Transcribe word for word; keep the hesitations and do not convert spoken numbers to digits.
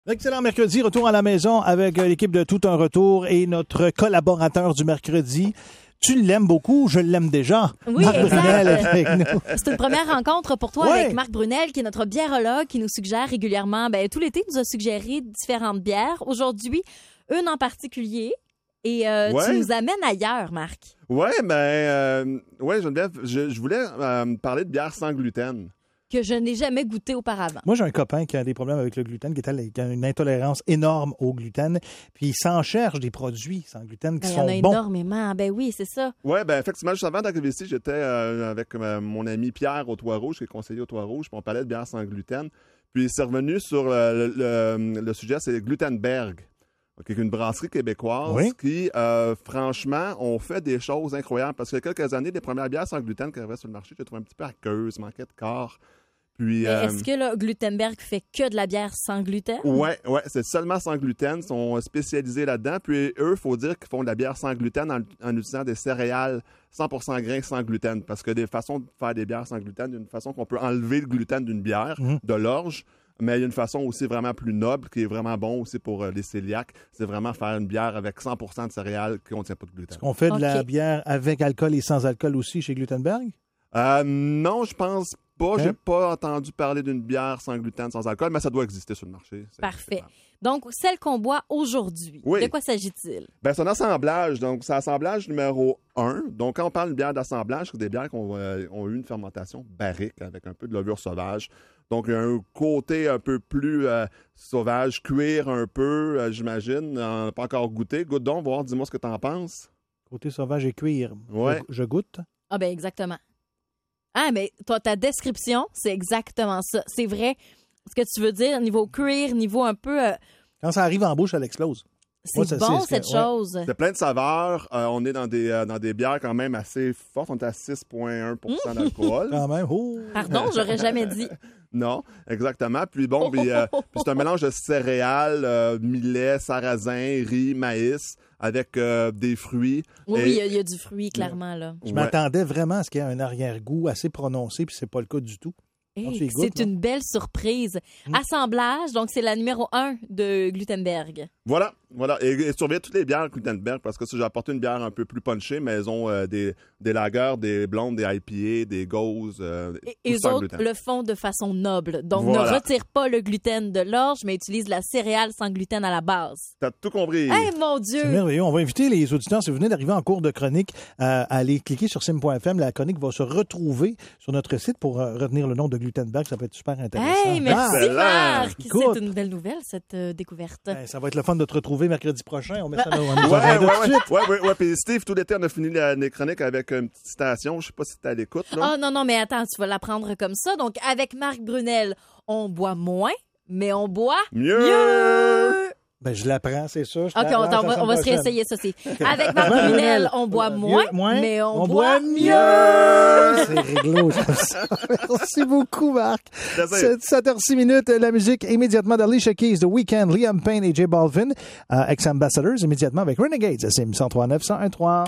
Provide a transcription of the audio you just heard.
Excellent mercredi, retour à la maison avec l'équipe de Tout un retour et notre collaborateur du mercredi. Tu l'aimes beaucoup, je l'aime déjà. Oui, Marc exact. Brunel est avec nous. C'est une première rencontre pour toi Ouais. avec Marc Brunel, qui est notre biérologue, qui nous suggère régulièrement, ben, tout l'été, il nous a suggéré différentes bières. Aujourd'hui, une en particulier. Et euh, Ouais. tu nous amènes ailleurs, Marc. Ouais, ben, euh, ouais, Geneviève, je, je voulais euh, parler de bière sans gluten. Que je n'ai jamais goûté auparavant. Moi, j'ai un copain qui a des problèmes avec le gluten, qui, est allé- qui a une intolérance énorme au gluten, puis il s'en cherche des produits sans gluten qui Ben, il y en sont a bons. énormément. Ben oui, c'est ça. Ouais, ben, effectivement, juste avant d'arriver ici, j'étais euh, avec euh, mon ami Pierre au Toit-Rouge, qui est conseiller au Toit-Rouge, puis on parlait de bière sans gluten. Puis c'est revenu sur euh, le, le, le sujet, c'est Glutenberg, qui est une brasserie québécoise Oui. qui, euh, franchement, ont fait des choses incroyables. Parce que quelques années, les premières bières sans gluten qui arrivaient sur le marché, je les trouvais un petit peu aqueuses, manquaient de corps. Puis, Mais euh, est-ce que là, Glutenberg fait que de la bière sans gluten? Ouais, ouais, c'est seulement sans gluten. Ils sont spécialisés là-dedans. Puis eux, il faut dire qu'ils font de la bière sans gluten en, en utilisant des céréales cent pour cent grains sans gluten. Parce que des façons de faire des bières sans gluten, il y a une façon qu'on peut enlever le gluten d'une bière, Mhm. de l'orge. Mais il y a une façon aussi vraiment plus noble, qui est vraiment bon aussi pour euh, les cœliaques. C'est vraiment faire une bière avec cent pour cent de céréales qui ne contient pas de gluten. On fait de la Ok. bière avec alcool et sans alcool aussi chez Glutenberg? Euh, non, je pense pas. Hein? J'ai pas entendu parler d'une bière sans gluten, sans alcool, mais ça doit exister sur le marché. C'est- Parfait. Donc, celle qu'on boit aujourd'hui, Oui. de quoi s'agit-il? Ben, c'est un assemblage. Donc, c'est assemblage numéro un. Donc, quand on parle de bière d'assemblage, c'est des bières qui ont, euh, ont eu une fermentation barrique avec un peu de levure sauvage. Donc, il y a un côté un peu plus euh, sauvage, cuir un peu, euh, j'imagine. On n'a pas encore goûté. Goûte donc, voir, dis-moi ce que tu en penses. Côté sauvage et cuir. Ouais. Je, je goûte. Ah ben exactement. Ah, mais toi, ta description, c'est exactement ça. C'est vrai. Ce que tu veux dire, niveau cuir, niveau un peu... euh, Quand ça arrive en bouche, elle explose. c'est Moi, ça, bon, c'est ce que- cette ouais. chose. C'est plein de saveurs. Euh, on est dans des, euh, dans des bières quand même assez fortes. On est à six virgule un pour cent d'alcool. Quand même. Oh. Pardon, j'aurais jamais dit. Non, exactement. Puis bon, puis, euh, puis c'est un mélange de céréales, euh, millet, sarrasin, riz, maïs, avec euh, des fruits. Oui, Et- oui, il y, a- il y a du fruit, clairement, là. Je Ouais. m'attendais vraiment à ce qu'il y ait un arrière-goût assez prononcé, puis c'est pas le cas du tout. Hey, tu les goûtes, c'est non? une belle surprise. Mm. Assemblage, donc c'est la numéro un de Glutenberg. Voilà, voilà. Et, et surveillez toutes les bières Glutenberg, parce que ça, j'ai apporté une bière un peu plus punchée, mais elles ont euh, des, des lagers, des blondes, des I P A, des gauzes. Euh, Et, tout et eux sans autres gluten. le font de façon noble. Donc, Voilà. ne retire pas le gluten de l'orge, mais utilise la céréale sans gluten à la base. T'as tout compris. Eh, mon C'est Dieu! merveilleux. On va inviter les auditeurs, si vous venez d'arriver en cours de chronique, euh, à aller cliquer sur sim point f m. La chronique va se retrouver sur notre site pour euh, retenir le nom de Glutenberg. Ça peut être super intéressant. Hey, merci, Excellent. Marc! Écoute. C'est une belle nouvelle, cette euh, découverte. Ben, ça va être le fun de te retrouver mercredi prochain. On met ça dans nos Ouais, ouais, agendas ouais, tout de suite. ouais, ouais, ouais. Puis Steve, tout l'été, on a fini la, les chroniques avec une petite citation. Je sais pas si t'es à l'écoute, là. Ah non, non, mais attends, tu vas l'apprendre comme ça. Donc, avec Marc Brunel, on boit moins, mais on boit Mieux! mieux! Ben, je l'apprends, c'est ça. Je te OK, la on, lance t'en la va, semaine on va se prochaine. réessayer ça. C'est avec Marc Brunel, on boit Mieux, moins, moins, mais on, on boit boit mieux! C'est réglo, j'aime ça. Merci beaucoup, Marc. Plaisir. C'est sept heures six minutes. La musique immédiatement d'Alicia Keys, The Weeknd, Liam Payne et J Balvin. Euh, ex-ambassadors immédiatement avec Renegades. C'est cent trois neuf cent un trois.